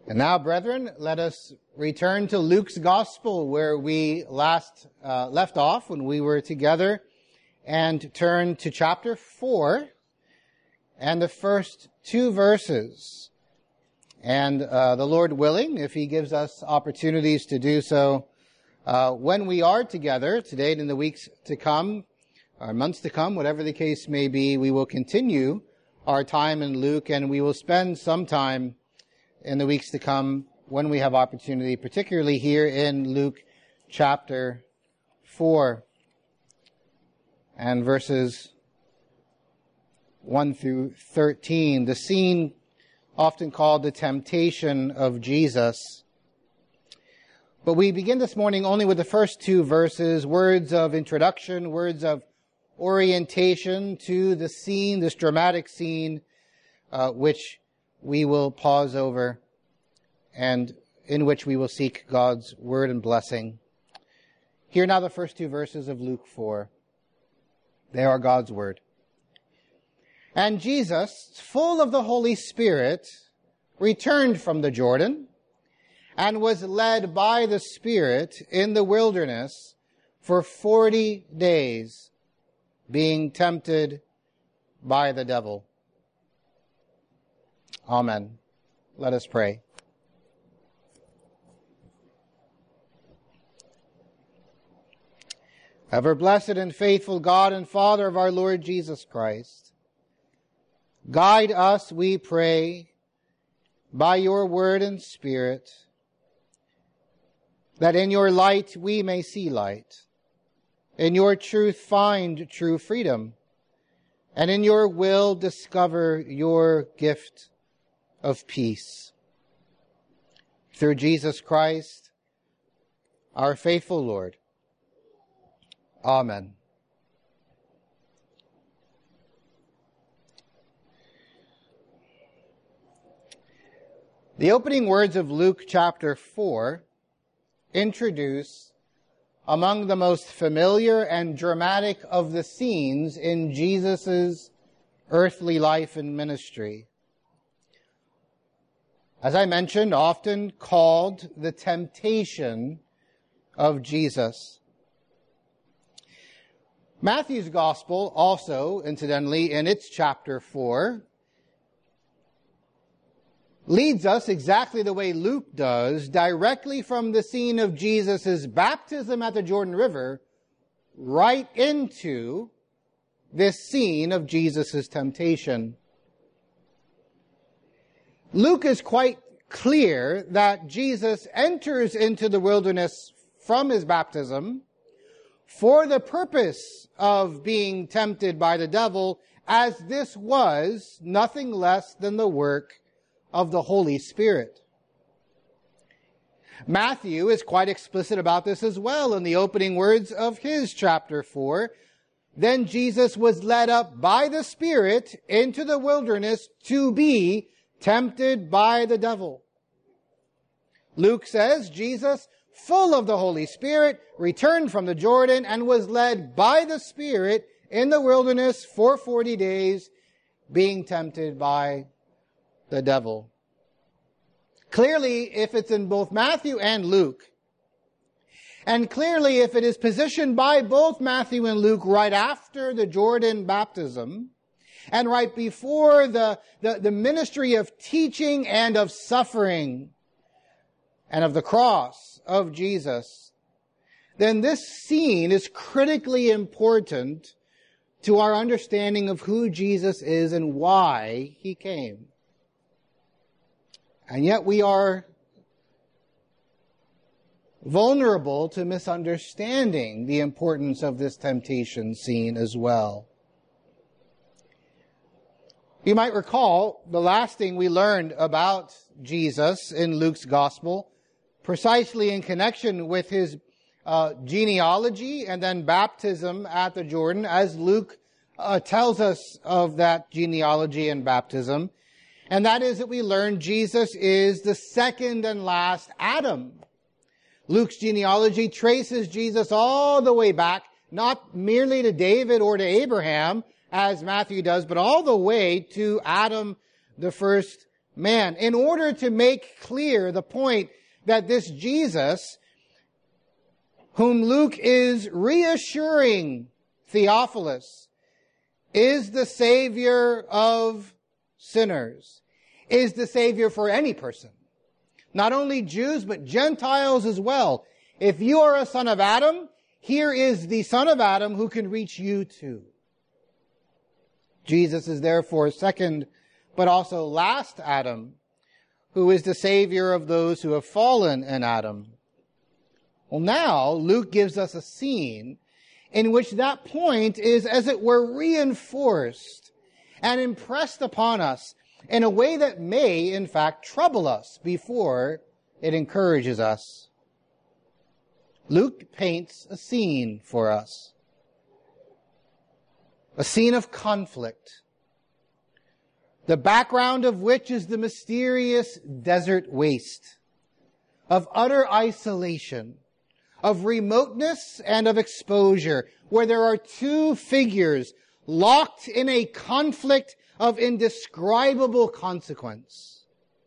And now, brethren, let us return to Luke's Gospel, where we last left off when we were together, and turn to chapter 4 and the first 2 verses. And the Lord willing, if He gives us opportunities to do so, when we are together today and in the weeks to come, or months to come, whatever the case may be, we will continue our time in Luke, and we will spend some time in the weeks to come when we have opportunity, particularly here in Luke chapter 4 and verses 1 through 13, the scene often called the temptation of Jesus. But we begin this morning only with the first 2 verses, words of introduction, words of orientation to the scene, this dramatic scene, which we will pause over and in which we will seek God's word and blessing. Hear now the first 2 verses of Luke 4. They are God's word. And Jesus, full of the Holy Spirit, returned from the Jordan and was led by the Spirit in the wilderness for 40 days, being tempted by the devil. Amen. Let us pray. Ever blessed and faithful God and Father of our Lord Jesus Christ, guide us, we pray, by your word and Spirit, that in your light we may see light, in your truth find true freedom, and in your will discover your gift of peace. Through Jesus Christ, our faithful Lord. Amen. The opening words of Luke chapter 4 introduce among the most familiar and dramatic of the scenes in Jesus' earthly life and ministry. As I mentioned, often called the temptation of Jesus. Matthew's Gospel also, incidentally, in its chapter 4, leads us exactly the way Luke does, directly from the scene of Jesus' baptism at the Jordan River, right into this scene of Jesus' temptation. Luke is quite clear that Jesus enters into the wilderness from his baptism for the purpose of being tempted by the devil, as this was nothing less than the work of the Holy Spirit. Matthew is quite explicit about this as well in the opening words of his chapter 4. Then Jesus was led up by the Spirit into the wilderness to be tempted by the devil. Luke says Jesus, full of the Holy Spirit, returned from the Jordan and was led by the Spirit in the wilderness for 40 days, being tempted by the devil. Clearly, if it's in both Matthew and Luke, and clearly if it is positioned by both Matthew and Luke right after the Jordan baptism, and right before the ministry of teaching and of suffering and of the cross of Jesus, then this scene is critically important to our understanding of who Jesus is and why he came. And yet we are vulnerable to misunderstanding the importance of this temptation scene as well. You might recall the last thing we learned about Jesus in Luke's Gospel, precisely in connection with his genealogy and then baptism at the Jordan, as Luke tells us of that genealogy and baptism. And that is that we learn Jesus is the second and last Adam. Luke's genealogy traces Jesus all the way back, not merely to David or to Abraham, as Matthew does, but all the way to Adam, the first man, in order to make clear the point that this Jesus, whom Luke is reassuring Theophilus, is the Savior of sinners, is the Savior for any person. Not only Jews, but Gentiles as well. If you are a son of Adam, here is the son of Adam who can reach you too. Jesus is therefore second, but also last Adam, who is the Savior of those who have fallen in Adam. Well, now Luke gives us a scene in which that point is, as it were, reinforced and impressed upon us in a way that may, in fact, trouble us before it encourages us. Luke paints a scene for us. A scene of conflict, the background of which is the mysterious desert waste, of utter isolation, of remoteness and of exposure, where there are two figures locked in a conflict of indescribable consequence.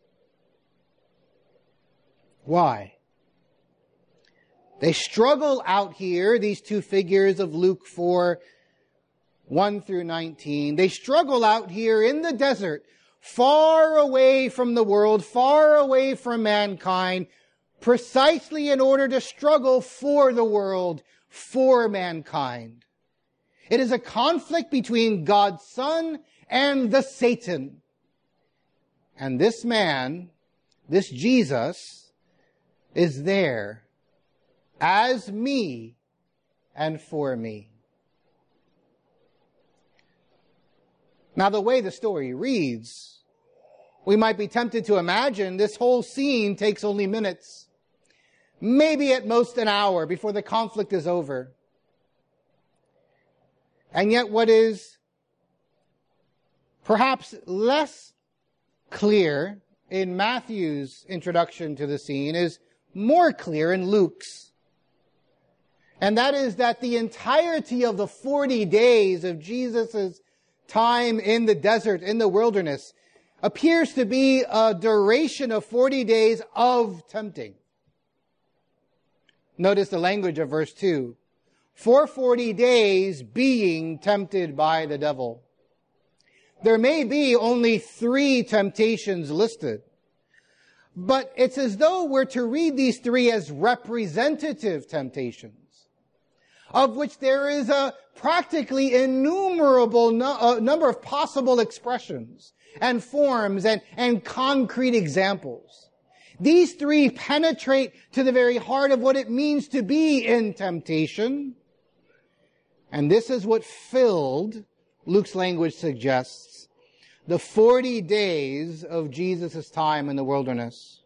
Why? They struggle out here, these two figures of Luke 4, 1 through 19. They struggle out here in the desert, far away from the world, far away from mankind, precisely in order to struggle for the world, for mankind. It is a conflict between God's Son and the Satan. And this man, this Jesus, is there as me and for me. Now, the way the story reads, we might be tempted to imagine this whole scene takes only minutes, maybe at most an hour before the conflict is over. And yet what is perhaps less clear in Matthew's introduction to the scene is more clear in Luke's. And that is that the entirety of the 40 days of Jesus' time in the desert, in the wilderness, appears to be a duration of 40 days of tempting. Notice the language of verse 2. For 40 days being tempted by the devil. There may be only 3 temptations listed, but it's as though we're to read these 3 as representative temptations, of which there is a practically innumerable number of possible expressions and forms and concrete examples. These 3 penetrate to the very heart of what it means to be in temptation. And this is what filled, Luke's language suggests, the 40 days of Jesus' time in the wilderness.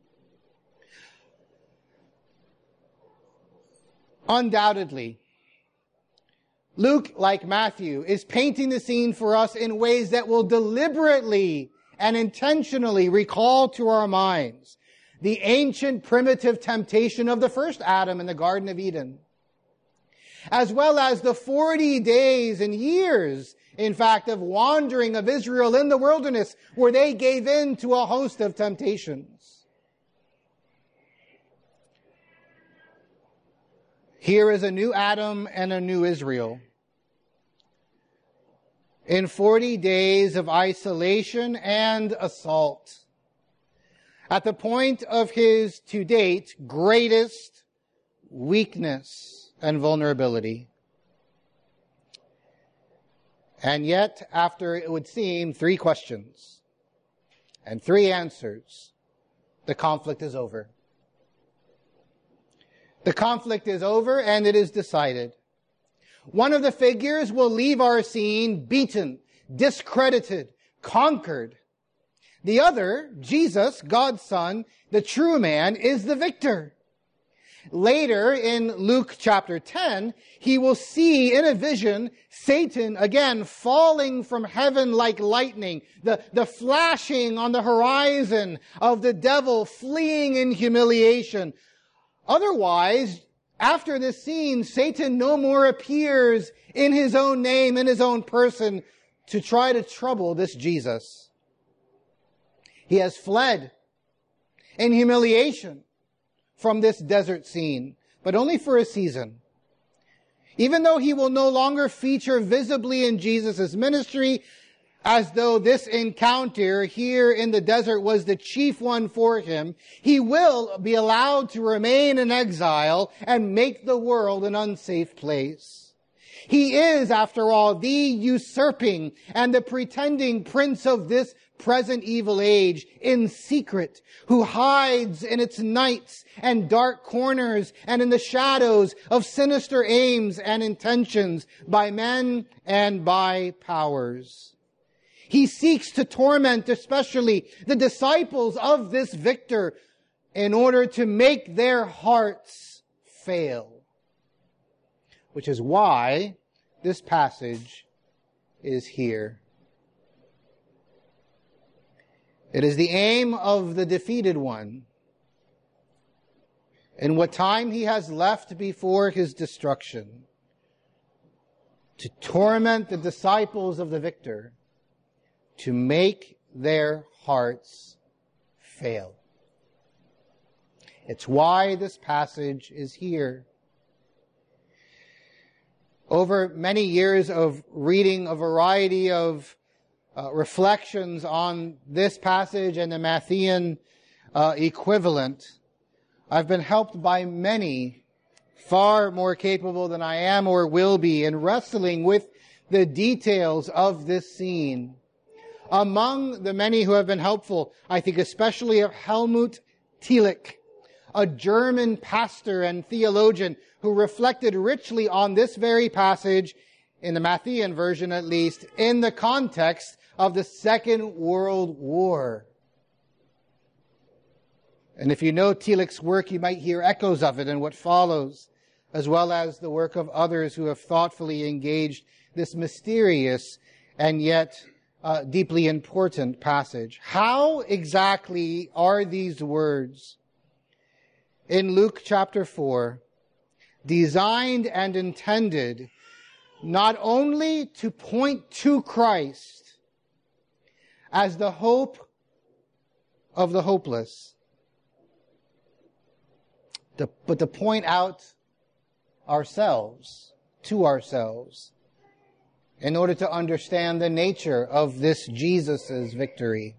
Undoubtedly, Luke, like Matthew, is painting the scene for us in ways that will deliberately and intentionally recall to our minds the ancient primitive temptation of the first Adam in the Garden of Eden, as well as the 40 days and years, in fact, of wandering of Israel in the wilderness, where they gave in to a host of temptations. Here is a new Adam and a new Israel. In 40 days of isolation and assault, at the point of his, to date, greatest weakness and vulnerability. And yet, after, it would seem, 3 questions and 3 answers, the conflict is over. The conflict is over and it is decided. One of the figures will leave our scene beaten, discredited, conquered. The other, Jesus, God's Son, the true man, is the victor. Later in Luke chapter 10, he will see in a vision Satan again falling from heaven like lightning, the flashing on the horizon of the devil fleeing in humiliation. Otherwise, after this scene, Satan no more appears in his own name, in his own person, to try to trouble this Jesus. He has fled in humiliation from this desert scene, but only for a season. Even though he will no longer feature visibly in Jesus' ministry, as though this encounter here in the desert was the chief one for him, he will be allowed to remain in exile and make the world an unsafe place. He is, after all, the usurping and the pretending prince of this present evil age in secret, who hides in its nights and dark corners and in the shadows of sinister aims and intentions by men and by powers. He seeks to torment especially the disciples of this victor in order to make their hearts fail. Which is why this passage is here. It is the aim of the defeated one, in what time he has left before his destruction, to torment the disciples of the victor, to make their hearts fail. It's why this passage is here. Over many years of reading a variety of reflections on this passage and the Matthean equivalent, I've been helped by many far more capable than I am or will be in wrestling with the details of this scene. Among the many who have been helpful, I think especially of Helmut Thielicke, a German pastor and theologian who reflected richly on this very passage, in the Matthean version at least, in the context of the Second World War. And if you know Thielicke's work, you might hear echoes of it in what follows, as well as the work of others who have thoughtfully engaged this mysterious and yet deeply important passage. How exactly are these words in Luke chapter 4 designed and intended not only to point to Christ as the hope of the hopeless, but to point out ourselves, to ourselves, in order to understand the nature of this Jesus' victory.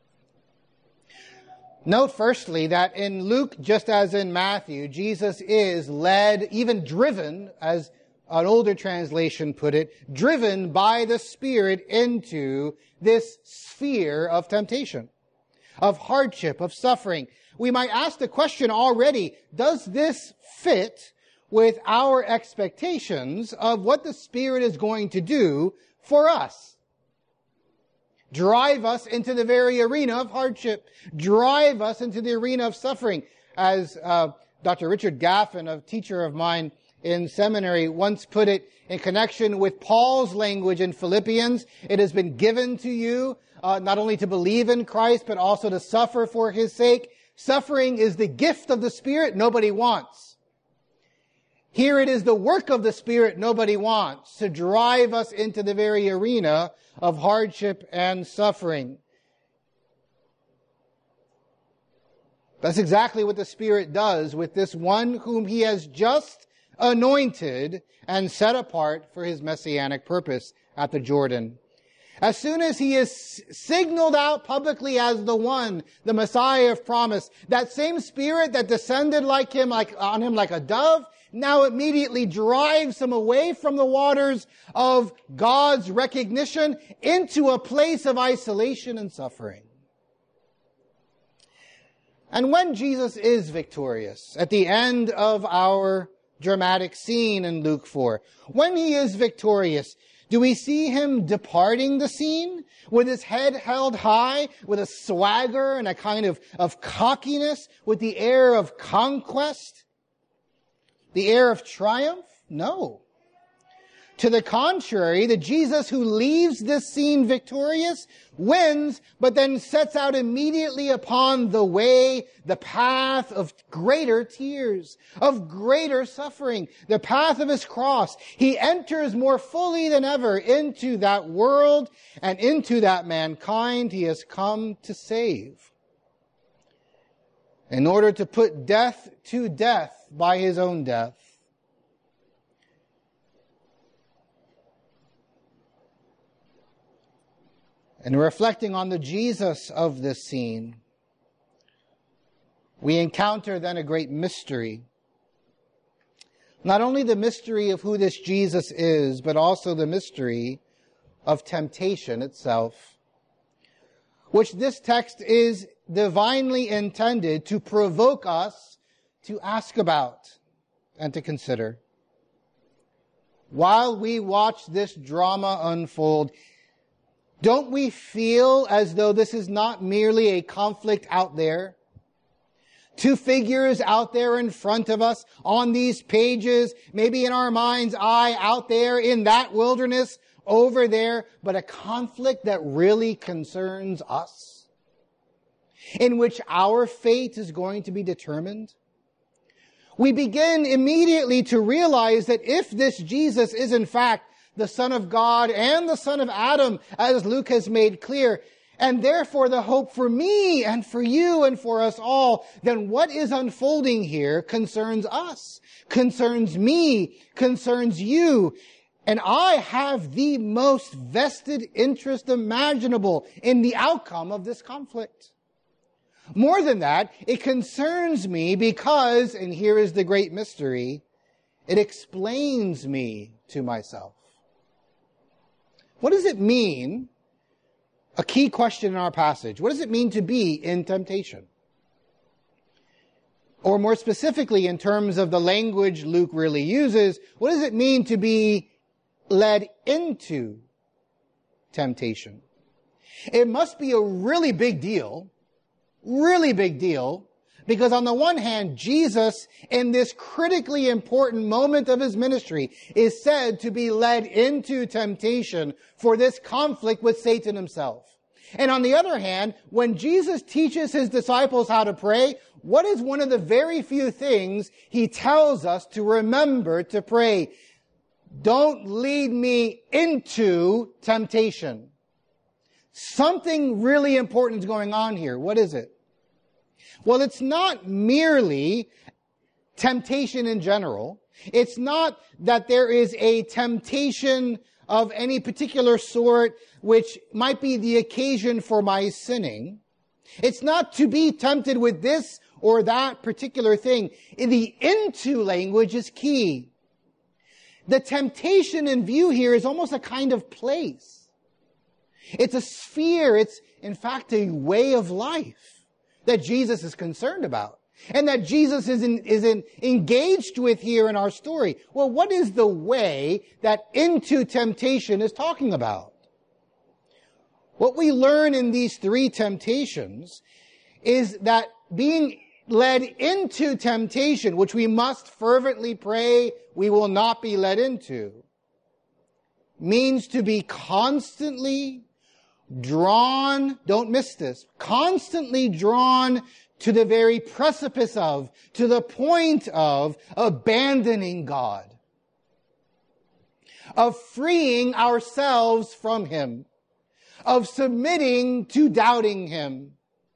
Note firstly that in Luke, just as in Matthew, Jesus is led, even driven, as an older translation put it, driven by the Spirit into this sphere of temptation, of hardship, of suffering. We might ask the question already, does this fit with our expectations of what the Spirit is going to do for us? Drive us into the very arena of hardship. Drive us into the arena of suffering. As Dr. Richard Gaffin, a teacher of mine in seminary, once put it in connection with Paul's language in Philippians, it has been given to you not only to believe in Christ, but also to suffer for His sake. Suffering is the gift of the Spirit nobody wants. Here it is the work of the Spirit nobody wants, to drive us into the very arena of hardship and suffering. That's exactly what the Spirit does with this one whom He has just anointed and set apart for His messianic purpose at the Jordan. As soon as He is signaled out publicly as the one, the Messiah of promise, that same Spirit that descended on him like a dove, now immediately drives him away from the waters of God's recognition into a place of isolation and suffering. And when Jesus is victorious, at the end of our dramatic scene in Luke 4, when He is victorious, do we see Him departing the scene with His head held high, with a swagger and a kind of cockiness, with the air of conquest, the air of triumph? No. To the contrary, the Jesus who leaves this scene victorious wins, but then sets out immediately upon the way, the path of greater tears, of greater suffering, the path of his cross. He enters more fully than ever into that world and into that mankind he has come to save, in order to put death to death by his own death. And reflecting on the Jesus of this scene, we encounter then a great mystery. Not only the mystery of who this Jesus is, but also the mystery of temptation itself, which this text is divinely intended to provoke us to ask about and to consider. While we watch this drama unfold, don't we feel as though this is not merely a conflict out there? Two figures out there in front of us on these pages, maybe in our mind's eye out there in that wilderness over there, but a conflict that really concerns us, in which our fate is going to be determined. We begin immediately to realize that if this Jesus is in fact the Son of God and the Son of Adam, as Luke has made clear, and therefore the hope for me and for you and for us all, then what is unfolding here concerns us, concerns me, concerns you. And I have the most vested interest imaginable in the outcome of this conflict. More than that, it concerns me because, and here is the great mystery, it explains me to myself. What does it mean? A key question in our passage. What does it mean to be in temptation? Or more specifically, in terms of the language Luke really uses, what does it mean to be led into temptation? It must be a really big deal, because on the one hand, Jesus, in this critically important moment of his ministry, is said to be led into temptation for this conflict with Satan himself. And on the other hand, when Jesus teaches his disciples how to pray, what is one of the very few things he tells us to remember to pray? Don't lead me into temptation. Something really important is going on here. What is it? Well, it's not merely temptation in general. It's not that there is a temptation of any particular sort which might be the occasion for my sinning. It's not to be tempted with this or that particular thing. The into language is key. The temptation in view here is almost a kind of place. It's a sphere. It's, in fact, a way of life that Jesus is concerned about and that Jesus is engaged with here in our story. Well, what is the way that into temptation is talking about? What we learn in these three temptations is that being led into temptation, which we must fervently pray we will not be led into, means to be constantly drawn, don't miss this, constantly drawn to the very precipice of, to the point of abandoning God, of freeing ourselves from him, of submitting to doubting him.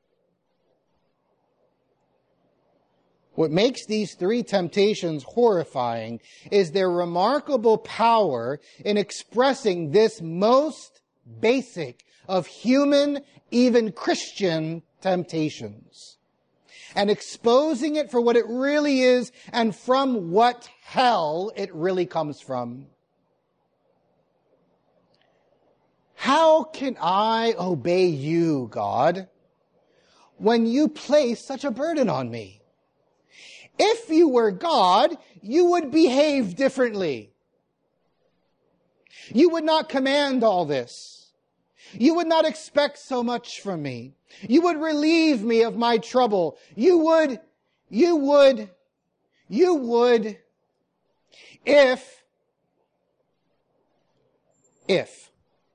What makes these three temptations horrifying is their remarkable power in expressing this most basic of human, even Christian temptations, and exposing it for what it really is and from what hell it really comes from. How can I obey you, God, when you place such a burden on me? If you were God, you would behave differently. You would not command all this. You would not expect so much from me. You would relieve me of my trouble. You would, if if.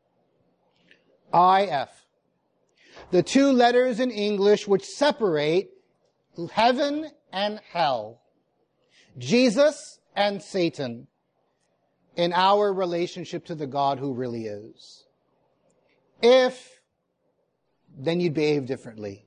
I-F. The two letters in English which separate heaven and hell. Jesus and Satan in our relationship to the God who really is. If, then you'd behave differently.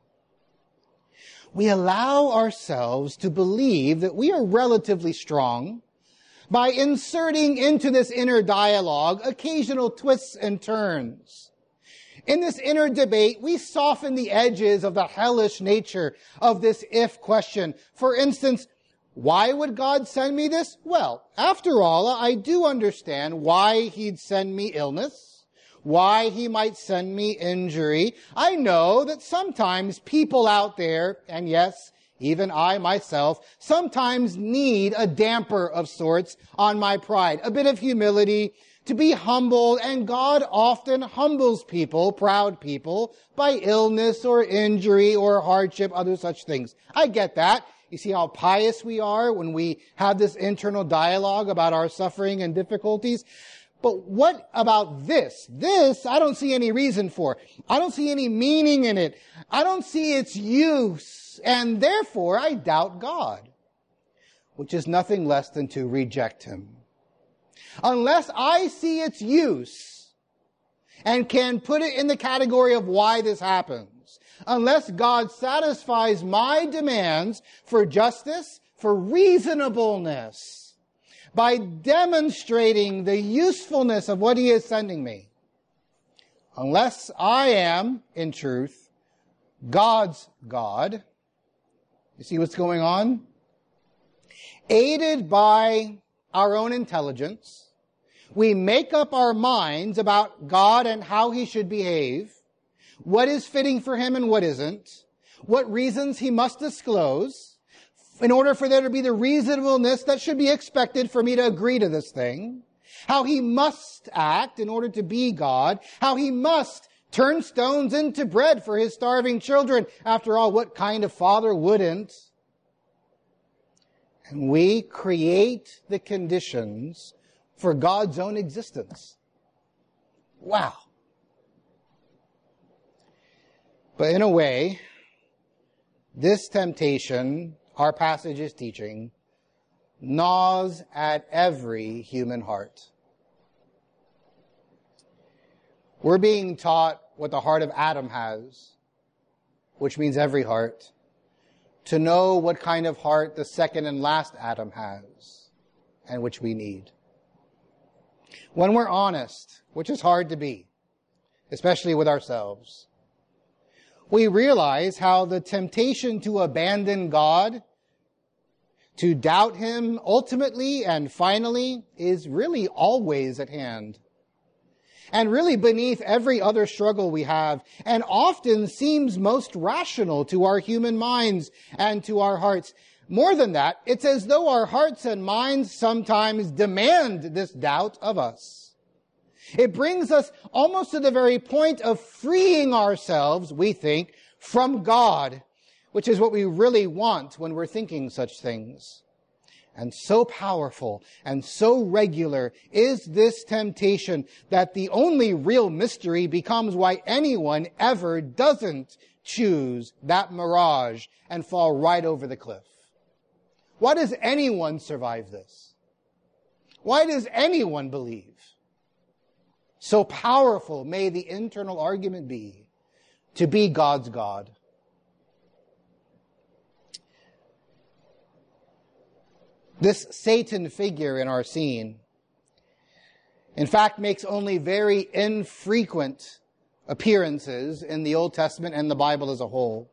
We allow ourselves to believe that we are relatively strong by inserting into this inner dialogue occasional twists and turns. In this inner debate, we soften the edges of the hellish nature of this if question. For instance, why would God send me this? Well, after all, I do understand why he'd send me illness, why he might send me injury. I know that sometimes people out there, and yes, even I myself, sometimes need a damper of sorts on my pride, a bit of humility, to be humbled, and God often humbles people, proud people, by illness or injury or hardship, other such things. I get that. You see how pious we are when we have this internal dialogue about our suffering and difficulties? But what about this? This, I don't see any reason for. I don't see any meaning in it. I don't see its use, and therefore I doubt God, which is nothing less than to reject him. Unless I see its use and can put it in the category of why this happens, unless God satisfies my demands for justice, for reasonableness, by demonstrating the usefulness of what he is sending me, unless I am, in truth, God's God, you see what's going on? Aided by our own intelligence, we make up our minds about God and how he should behave, what is fitting for him and what isn't, what reasons he must disclose, in order for there to be the reasonableness that should be expected for me to agree to this thing, how he must act in order to be God, how he must turn stones into bread for his starving children. After all, what kind of father wouldn't? And we create the conditions for God's own existence. Wow. But in a way, this temptation, our passage is teaching, gnaws at every human heart. We're being taught what the heart of Adam has, which means every heart, to know what kind of heart the second and last Adam has, and which we need. When we're honest, which is hard to be, especially with ourselves, we realize how the temptation to abandon God, to doubt him ultimately and finally, is really always at hand. And really beneath every other struggle we have, and often seems most rational to our human minds and to our hearts. More than that, it's as though our hearts and minds sometimes demand this doubt of us. It brings us almost to the very point of freeing ourselves, we think, from God, which is what we really want when we're thinking such things. And so powerful and so regular is this temptation that the only real mystery becomes why anyone ever doesn't choose that mirage and fall right over the cliff. Why does anyone survive this? Why does anyone believe? So powerful may the internal argument be to be God's God. This Satan figure in our scene, in fact, makes only very infrequent appearances in the Old Testament and the Bible as a whole.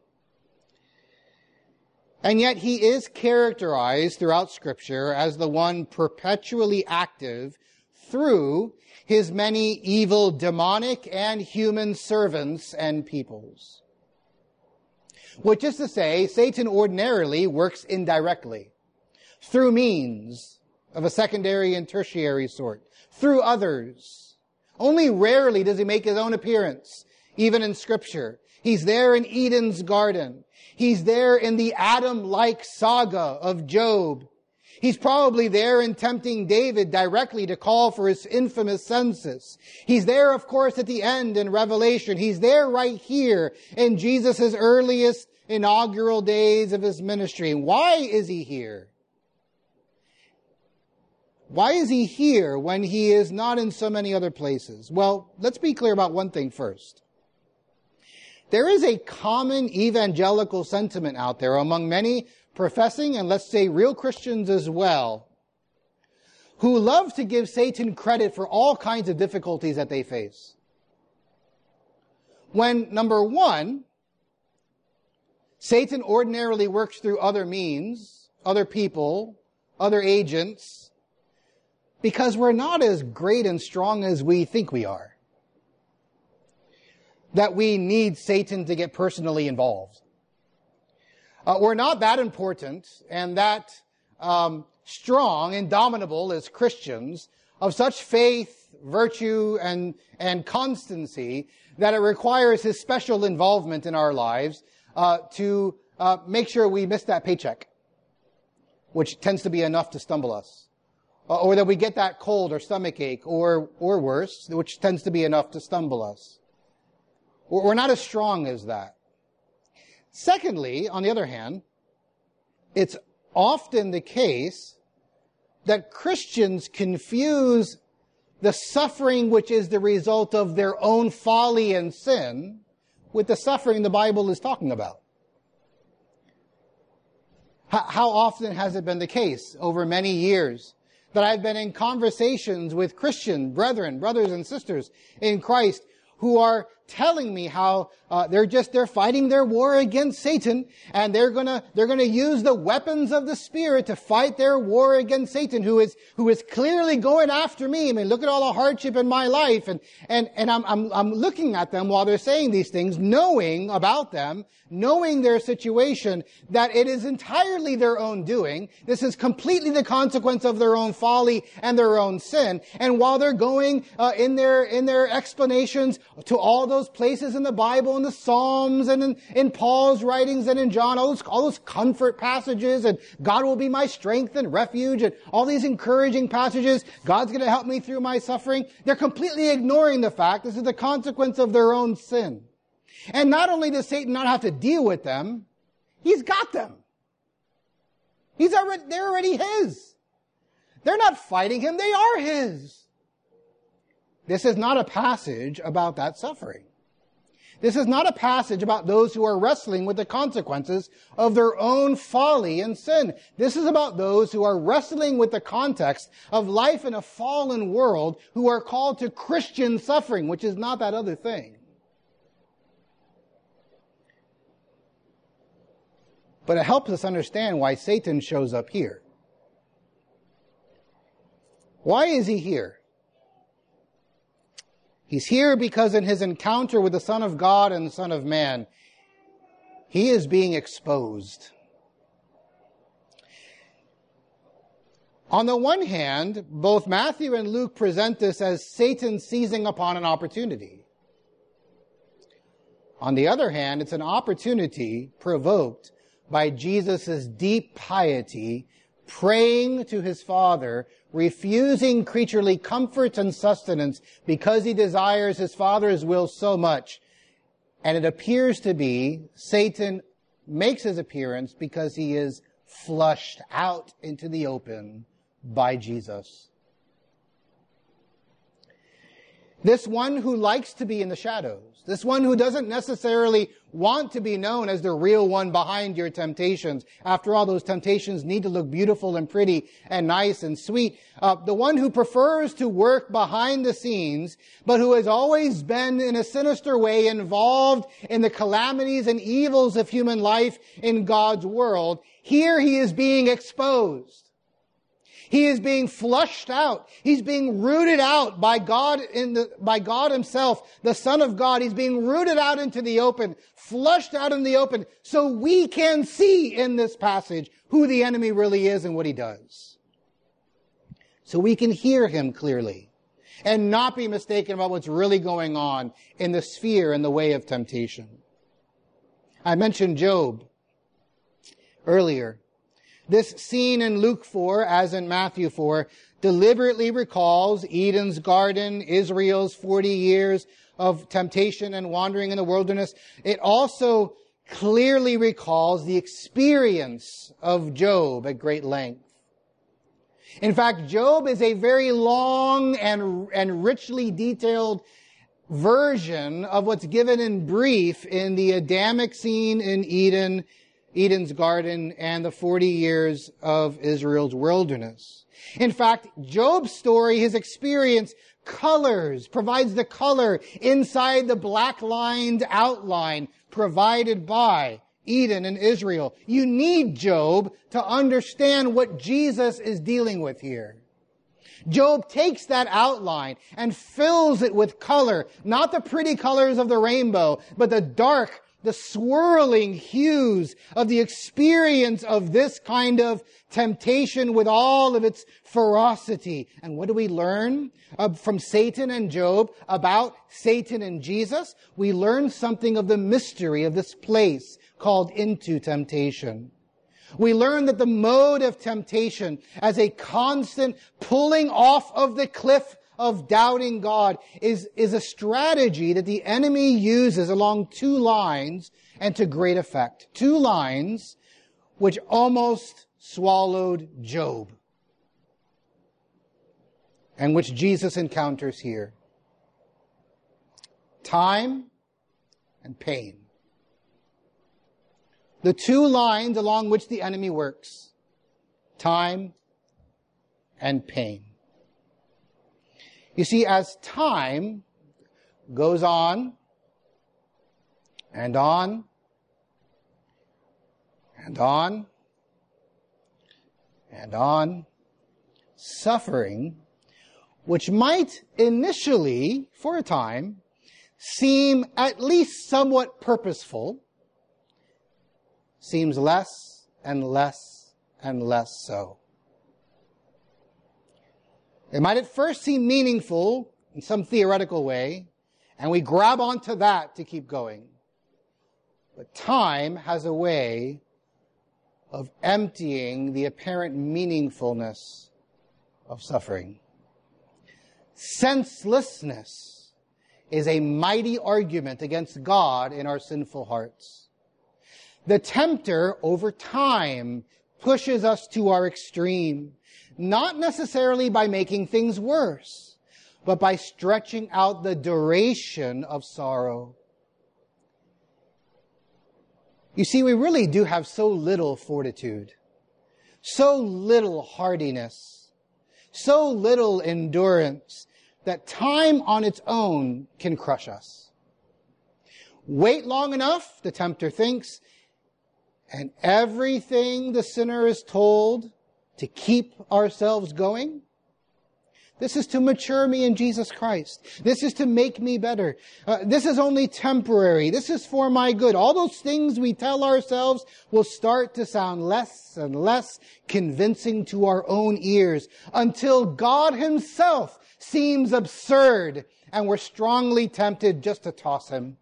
And yet he is characterized throughout Scripture as the one perpetually active through his many evil demonic and human servants and peoples. Which is to say, Satan ordinarily works indirectly, through means of a secondary and tertiary sort, through others. Only rarely does he make his own appearance, even in Scripture. He's there in Eden's garden. He's there in the Adam-like saga of Job. He's probably there in tempting David directly to call for his infamous census. He's there, of course, at the end in Revelation. He's there right here in Jesus' earliest inaugural days of his ministry. Why is he here? Why is he here when he is not in so many other places? Well, let's be clear about one thing first. There is a common evangelical sentiment out there among many professing and, let's say, real Christians as well, who love to give Satan credit for all kinds of difficulties that they face. When, number one, Satan ordinarily works through other means, other people, other agents, because we're not as great and strong as we think we are. That we need Satan to get personally involved. We're not that important and that strong, indomitable as Christians, of such faith, virtue, and constancy that it requires his special involvement in our lives to make sure we miss that paycheck, which tends to be enough to stumble us. Or that we get that cold or stomach ache, or worse, which tends to be enough to stumble us. We're not as strong as that. Secondly, on the other hand, it's often the case that Christians confuse the suffering which is the result of their own folly and sin with the suffering the Bible is talking about. How often has it been the case over many years that I've been in conversations with Christian brothers and sisters in Christ who are telling me how they're fighting their war against Satan, and they're gonna use the weapons of the Spirit to fight their war against Satan, who is clearly going after me. I mean, look at all the hardship in my life, and I'm looking at them while they're saying these things, knowing about them, knowing their situation, that it is entirely their own doing. This is completely the consequence of their own folly and their own sin. And while they're going in their explanations to all those places in the Bible, in the Psalms, and in Paul's writings, and in John, all those comfort passages, and God will be my strength and refuge, and all these encouraging passages, God's going to help me through my suffering, they're completely ignoring the fact this is the consequence of their own sin. And not only does Satan not have to deal with them, he's got them. They're already his. They're not fighting him, they are his. This is not a passage about that suffering. This is not a passage about those who are wrestling with the consequences of their own folly and sin. This is about those who are wrestling with the context of life in a fallen world, who are called to Christian suffering, which is not that other thing. But it helps us understand why Satan shows up here. Why is he here? He's here because in his encounter with the Son of God and the Son of Man, he is being exposed. On the one hand, both Matthew and Luke present this as Satan seizing upon an opportunity. On the other hand, it's an opportunity provoked by Jesus' deep piety, praying to his Father, refusing creaturely comfort and sustenance because he desires his Father's will so much. And it appears to be Satan makes his appearance because he is flushed out into the open by Jesus. This one who likes to be in the shadows, this one who doesn't necessarily want to be known as the real one behind your temptations. After all, those temptations need to look beautiful and pretty and nice and sweet. The one who prefers to work behind the scenes, but who has always been in a sinister way involved in the calamities and evils of human life in God's world. Here he is being exposed. He is being flushed out. He's being rooted out by God by God himself, the Son of God. He's being rooted out into the open, flushed out in the open, so we can see in this passage who the enemy really is and what he does. So we can hear him clearly and not be mistaken about what's really going on in the sphere and the way of temptation. I mentioned Job earlier. This scene in Luke 4, as in Matthew 4, deliberately recalls Eden's garden, Israel's 40 years of temptation and wandering in the wilderness. It also clearly recalls the experience of Job at great length. In fact, Job is a very long and richly detailed version of what's given in brief in the Adamic scene in Eden's garden, and the 40 years of Israel's wilderness. In fact, Job's story, his experience, provides the color inside the black-lined outline provided by Eden and Israel. You need Job to understand what Jesus is dealing with here. Job takes that outline and fills it with color, not the pretty colors of the rainbow, but the dark, the swirling hues of the experience of this kind of temptation with all of its ferocity. And what do we learn from Satan and Job about Satan and Jesus? We learn something of the mystery of this place called into temptation. We learn that the mode of temptation as a constant pulling off of the cliff of doubting God is a strategy that the enemy uses along two lines and to great effect. Two lines which almost swallowed Job and which Jesus encounters here. Time and pain. The two lines along which the enemy works. Time and pain. You see, as time goes on and on and on and on, suffering, which might initially, for a time, seem at least somewhat purposeful, seems less and less and less so. It might at first seem meaningful in some theoretical way, and we grab onto that to keep going. But time has a way of emptying the apparent meaningfulness of suffering. Senselessness is a mighty argument against God in our sinful hearts. The tempter, over time, pushes us to our extreme, not necessarily by making things worse, but by stretching out the duration of sorrow. You see, we really do have so little fortitude, so little hardiness, so little endurance, that time on its own can crush us. Wait long enough, the tempter thinks, and everything the sinner is told to keep ourselves going, this is to mature me in Jesus Christ. This is to make me better. This is only temporary. This is for my good. All those things we tell ourselves will start to sound less and less convincing to our own ears until God himself seems absurd and we're strongly tempted just to toss him.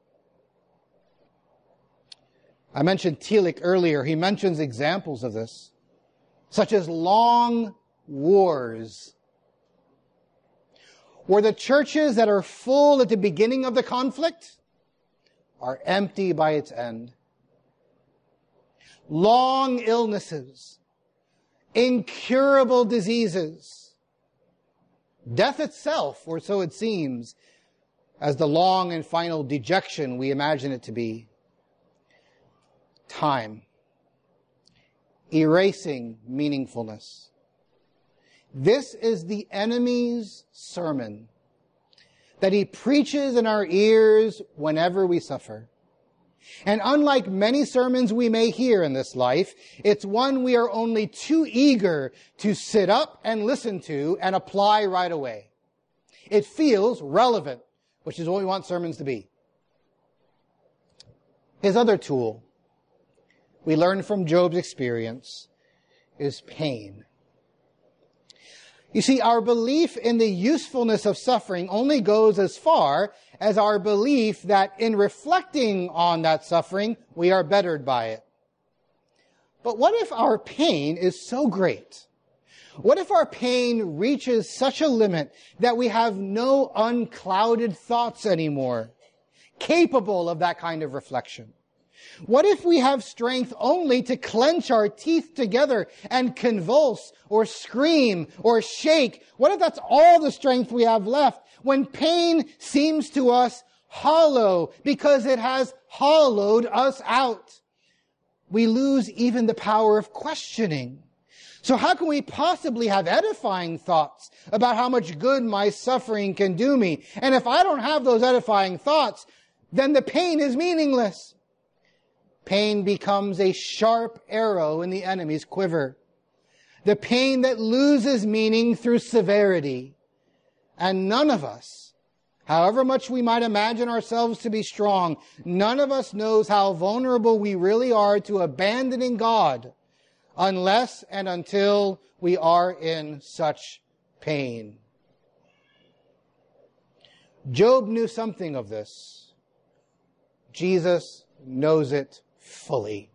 I mentioned Tillich earlier. He mentions examples of this, such as long wars, where the churches that are full at the beginning of the conflict are empty by its end. Long illnesses, incurable diseases, death itself, or so it seems, as the long and final dejection we imagine it to be. Time. Erasing meaningfulness. This is the enemy's sermon that he preaches in our ears whenever we suffer. And unlike many sermons we may hear in this life, it's one we are only too eager to sit up and listen to and apply right away. It feels relevant, which is what we want sermons to be. His other tool, we learn from Job's experience, is pain. You see, our belief in the usefulness of suffering only goes as far as our belief that in reflecting on that suffering, we are bettered by it. But what if our pain is so great? What if our pain reaches such a limit that we have no unclouded thoughts anymore, capable of that kind of reflection? What if we have strength only to clench our teeth together and convulse or scream or shake? What if that's all the strength we have left when pain seems to us hollow because it has hollowed us out? We lose even the power of questioning. So how can we possibly have edifying thoughts about how much good my suffering can do me? And if I don't have those edifying thoughts, then the pain is meaningless. Pain becomes a sharp arrow in the enemy's quiver. The pain that loses meaning through severity. And none of us, however much we might imagine ourselves to be strong, none of us knows how vulnerable we really are to abandoning God unless and until we are in such pain. Job knew something of this. Jesus knows it fully.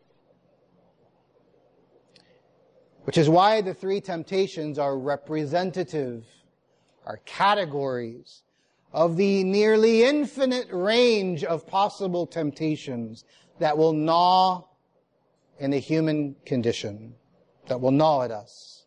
Which is why the three temptations are representative, are categories of the nearly infinite range of possible temptations that will gnaw in the human condition, that will gnaw at us.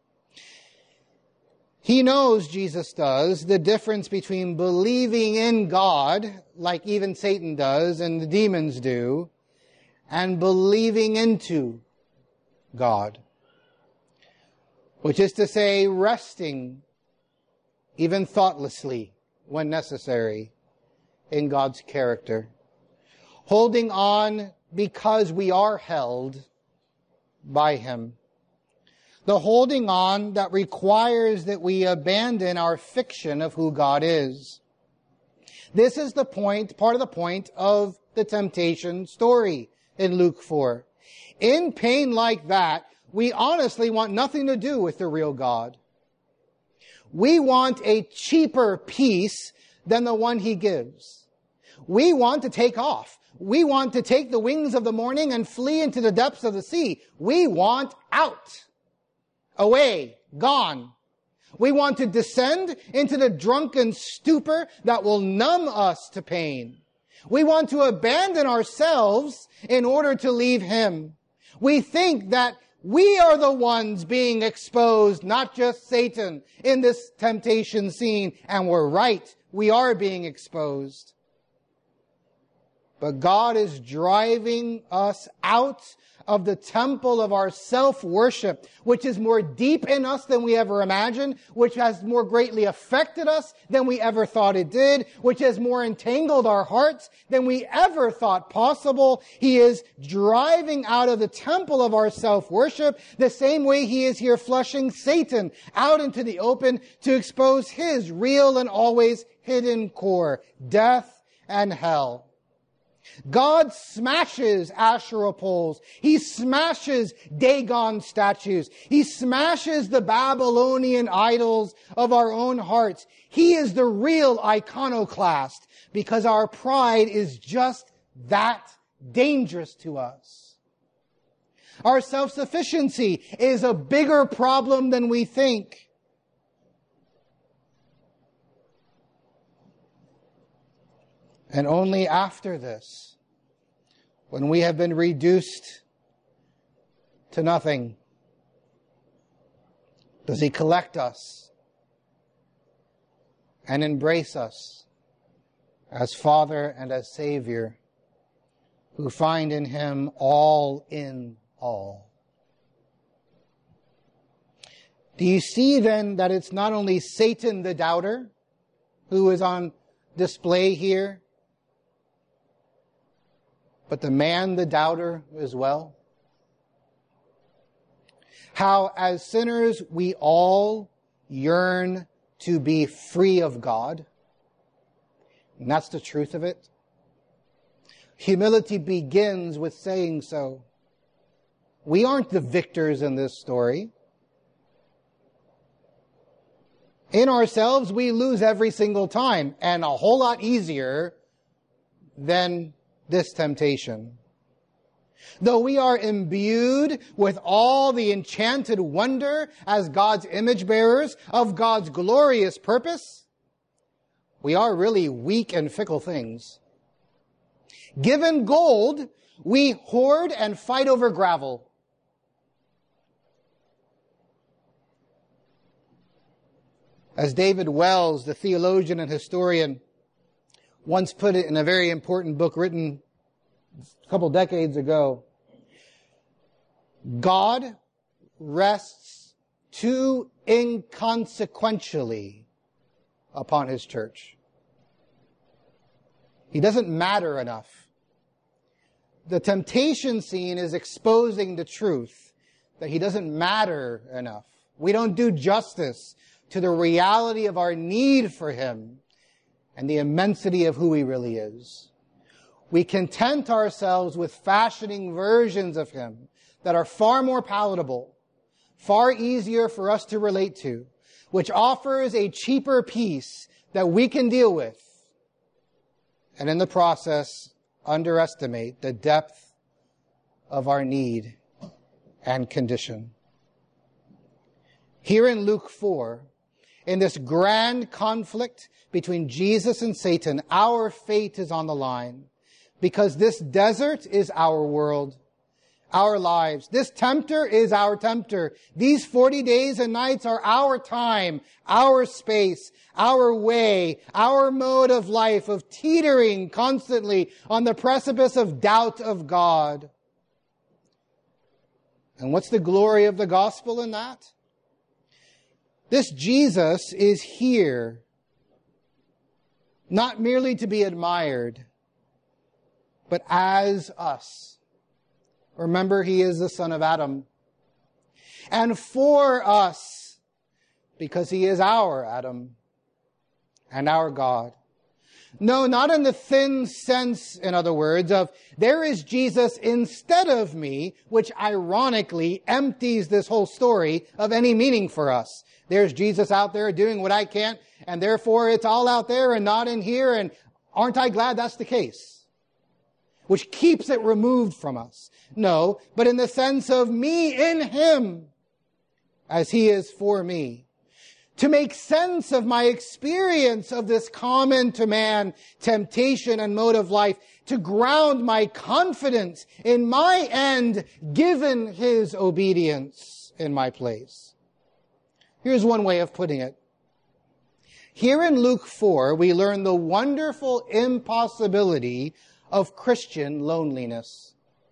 He knows, Jesus does, the difference between believing in God, like even Satan does and the demons do, and believing into God. Which is to say, resting, even thoughtlessly, when necessary, in God's character. Holding on because we are held by Him. The holding on that requires that we abandon our fiction of who God is. This is the point, part of the point of the temptation story in Luke 4. In pain like that, we honestly want nothing to do with the real God. We want a cheaper peace than the one He gives. We want to take off. We want to take the wings of the morning and flee into the depths of the sea. We want out. Away. Gone. We want to descend into the drunken stupor that will numb us to pain. We want to abandon ourselves in order to leave Him. We think that we are the ones being exposed, not just Satan, in this temptation scene. And we're right. We are being exposed. But God is driving us out of the temple of our self-worship, which is more deep in us than we ever imagined, which has more greatly affected us than we ever thought it did, which has more entangled our hearts than we ever thought possible. He is driving out of the temple of our self-worship the same way He is here flushing Satan out into the open to expose his real and always hidden core, death and hell. God smashes Asherah poles. He smashes Dagon statues. He smashes the Babylonian idols of our own hearts. He is the real iconoclast because our pride is just that dangerous to us. Our self-sufficiency is a bigger problem than we think. And only after this, when we have been reduced to nothing, does He collect us and embrace us as Father and as Savior, who find in Him all in all. Do you see then that it's not only Satan the doubter who is on display here, but the man, the doubter, as well? How, as sinners, we all yearn to be free of God. And that's the truth of it. Humility begins with saying so. We aren't the victors in this story. In ourselves, we lose every single time, and a whole lot easier than this temptation. Though we are imbued with all the enchanted wonder as God's image bearers of God's glorious purpose, we are really weak and fickle things. Given gold, we hoard and fight over gravel. As David Wells, the theologian and historian, once put it in a very important book written a couple decades ago, God rests too inconsequentially upon his church. He doesn't matter enough. The temptation scene is exposing the truth that he doesn't matter enough. We don't do justice to the reality of our need for him and the immensity of who he really is. We content ourselves with fashioning versions of him that are far more palatable, far easier for us to relate to, which offers a cheaper peace that we can deal with, and in the process underestimate the depth of our need and condition. Here in Luke 4, in this grand conflict between Jesus and Satan, our fate is on the line, because this desert is our world, our lives. This tempter is our tempter. These 40 days and nights are our time, our space, our way, our mode of life, of teetering constantly on the precipice of doubt of God. And what's the glory of the gospel in that? This Jesus is here, not merely to be admired, but as us. Remember, he is the son of Adam. And for us, because he is our Adam and our God. No, not in the thin sense, in other words, of there is Jesus instead of me, which ironically empties this whole story of any meaning for us. There's Jesus out there doing what I can't, and therefore it's all out there and not in here, and aren't I glad that's the case? Which keeps it removed from us. No, but in the sense of me in him, as he is for me. To make sense of my experience of this common to man temptation and mode of life, to ground my confidence in my end given his obedience in my place. Here's one way of putting it. Here in Luke 4, we learn the wonderful impossibility of Christian loneliness.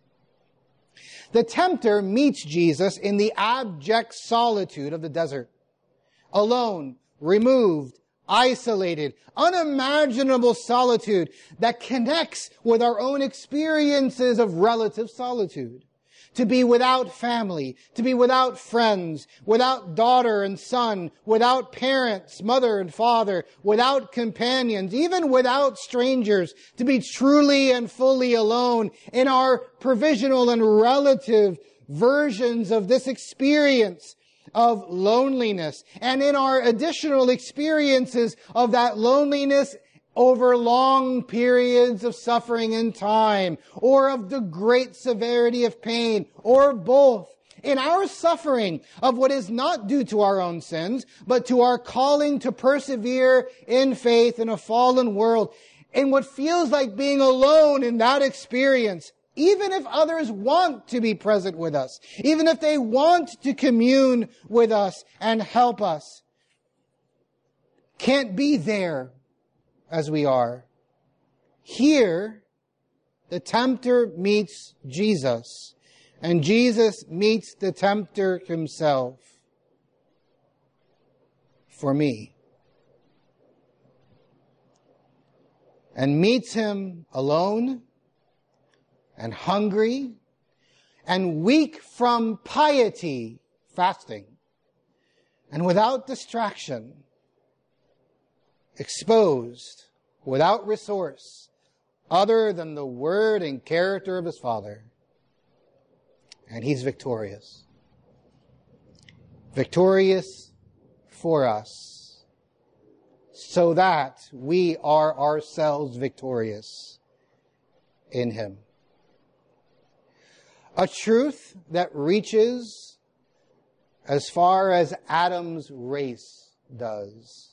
The tempter meets Jesus in the abject solitude of the desert. Alone, removed, isolated, unimaginable solitude that connects with our own experiences of relative solitude. To be without family, to be without friends, without daughter and son, without parents, mother and father, without companions, even without strangers, to be truly and fully alone in our provisional and relative versions of this experience of loneliness, and in our additional experiences of that loneliness over long periods of suffering and time, or of the great severity of pain, or both. In our suffering of what is not due to our own sins, but to our calling to persevere in faith in a fallen world, in what feels like being alone in that experience, even if others want to be present with us, even if they want to commune with us and help us, can't be there as we are. Here, the tempter meets Jesus, and Jesus meets the tempter himself. For me. And meets him alone, and hungry, and weak from piety, fasting, and without distraction, exposed, without resource, other than the word and character of his Father. And he's victorious. Victorious for us, so that we are ourselves victorious in him. A truth that reaches as far as Adam's race does.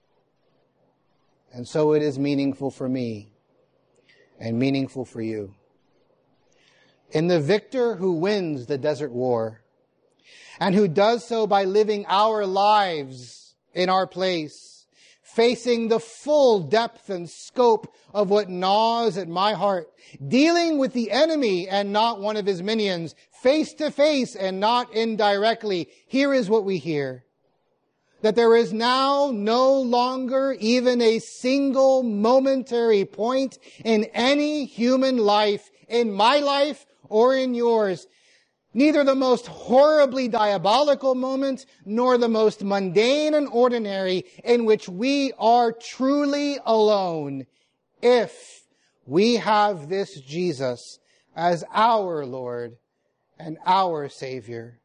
And so it is meaningful for me and meaningful for you. In the victor who wins the desert war, and who does so by living our lives in our place, facing the full depth and scope of what gnaws at my heart, dealing with the enemy and not one of his minions, face to face and not indirectly. Here is what we hear. That there is now no longer even a single momentary point in any human life, in my life or in yours, neither the most horribly diabolical moment, nor the most mundane and ordinary, in which we are truly alone, if we have this Jesus as our Lord and our Savior.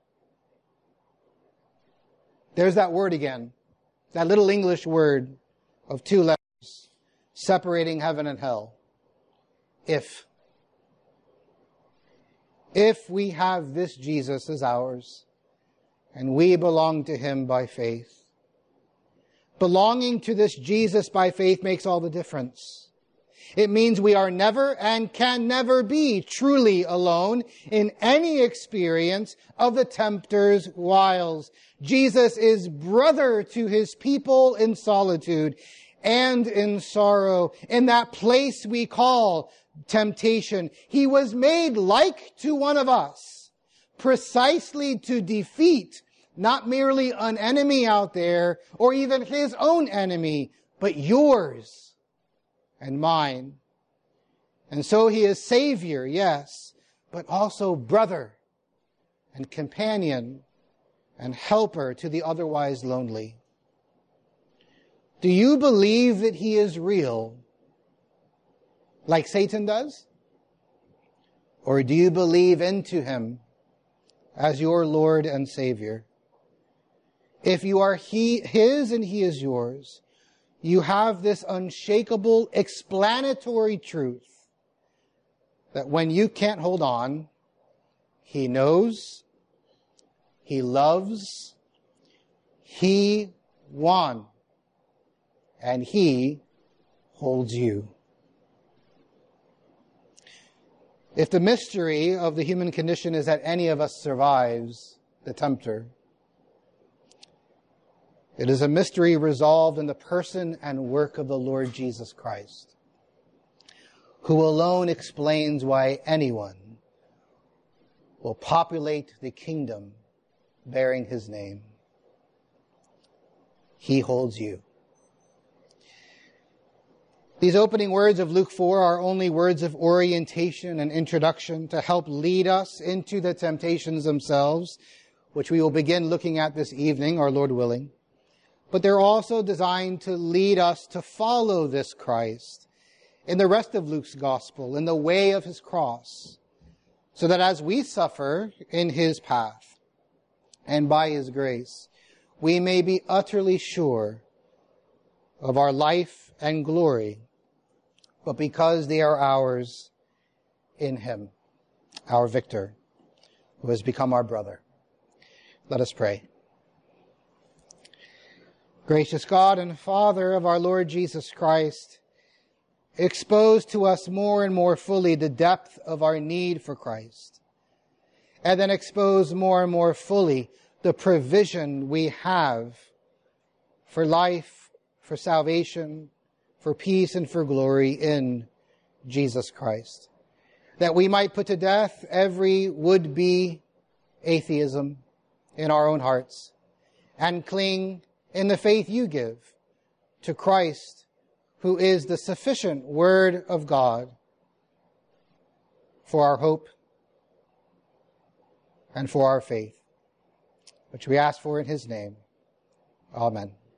There's that word again, that little English word of 2 letters, separating heaven and hell. If. If we have this Jesus as ours, and we belong to him by faith. Belonging to this Jesus by faith makes all the difference. It means we are never and can never be truly alone in any experience of the tempter's wiles. Jesus is brother to his people in solitude and in sorrow, in that place we call temptation. He was made like to one of us, precisely to defeat not merely an enemy out there or even his own enemy, but yours and mine. And so he is Savior, yes, but also brother and companion and helper to the otherwise lonely. Do you believe that he is real, like Satan does? Or do you believe into him as your Lord and Savior? If you are his and he is yours, you have this unshakable explanatory truth that when you can't hold on, he knows, he loves, he won, and he holds you. If the mystery of the human condition is that any of us survives the tempter, it is a mystery resolved in the person and work of the Lord Jesus Christ, who alone explains why anyone will populate the kingdom bearing his name. He holds you. These opening words of Luke 4 are only words of orientation and introduction to help lead us into the temptations themselves, which we will begin looking at this evening, our Lord willing. But they're also designed to lead us to follow this Christ in the rest of Luke's gospel, in the way of his cross, so that as we suffer in his path and by his grace, we may be utterly sure of our life and glory, but because they are ours in him, our victor, who has become our brother. Let us pray. Gracious God and Father of our Lord Jesus Christ, expose to us more and more fully the depth of our need for Christ, and then expose more and more fully the provision we have for life, for salvation, for peace, and for glory in Jesus Christ, that we might put to death every would-be atheism in our own hearts and cling in the faith you give to Christ, who is the sufficient Word of God for our hope and for our faith, which we ask for in his name. Amen.